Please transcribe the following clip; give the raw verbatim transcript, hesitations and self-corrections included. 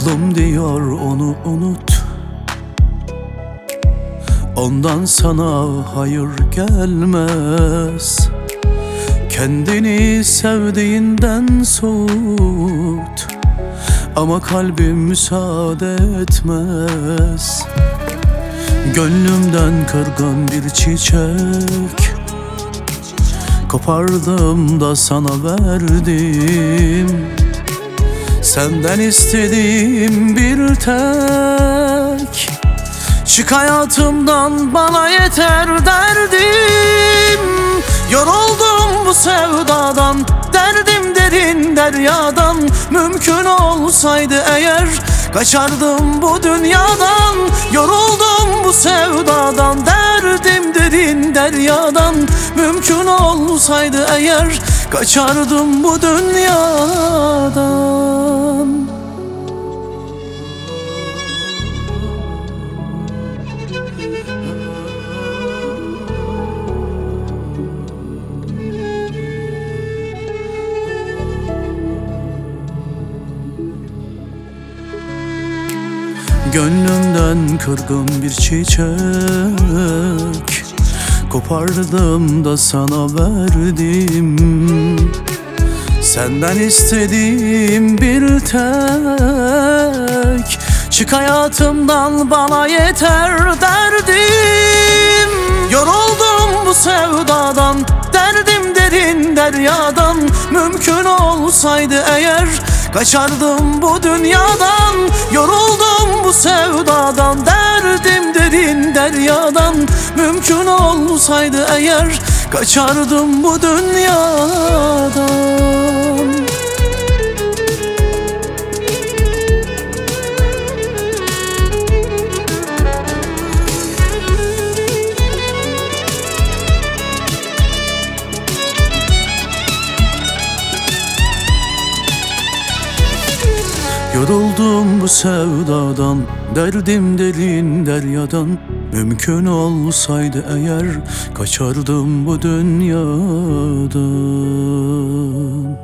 Aklım diyor onu unut, ondan sana hayır gelmez. Kendini sevdiğinden soğut, ama kalbim müsaade etmez. Gönlümden kırgın bir çiçek kopardım da sana verdim. Senden istediğim bir tek, çık hayatımdan bana yeter derdim. Yoruldum bu sevdadan, derdim derin deryadan. Mümkün olsaydı eğer kaçardım bu dünyadan. Yoruldum bu sevdadan, derdim derin deryadan. Mümkün olsaydı eğer kaçardım bu dünyadan. Gönlümden kırgın bir çiçek kopardım da sana verdim. Senden istediğim bir tek, çık hayatımdan bana yeter derdim. Yoruldum bu sevdadan, derdim derin deryadan. Mümkün olsaydı eğer kaçardım bu dünyadan. Yoruldum bu sevdadan, derdim derin deryadan. Mümkün olsaydı eğer kaçardım bu dünyadan. Yoruldum bu sevdadan, derdim derin deryadan. Mümkün olsaydı eğer kaçardım bu dünyadan.